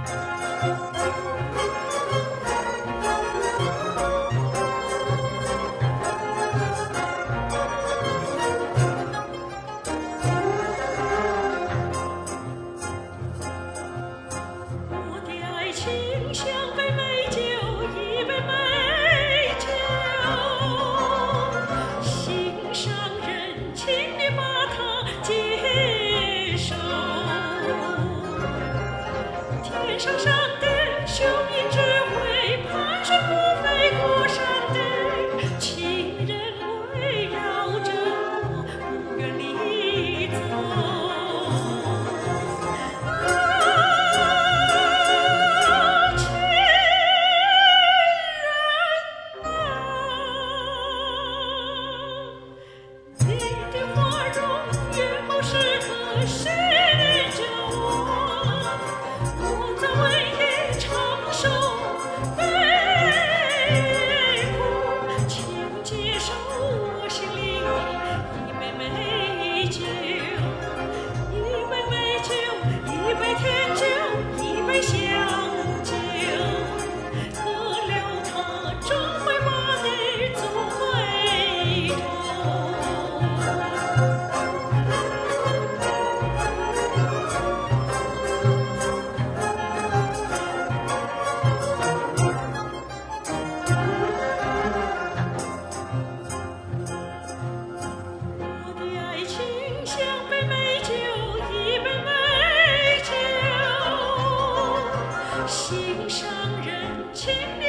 像杯美酒，一杯美酒，心上人，请你把它接受。天上闪电，雄鹰只会攀山不飞过山顶，情人围绕着我，不愿离走。谁人着我在为你承受悲苦，请接受我心里的一杯美酒，一杯美酒，一杯甜酒，一杯香酒，喝了它终会把你做回头。像杯美酒，一杯美酒，心上人，请你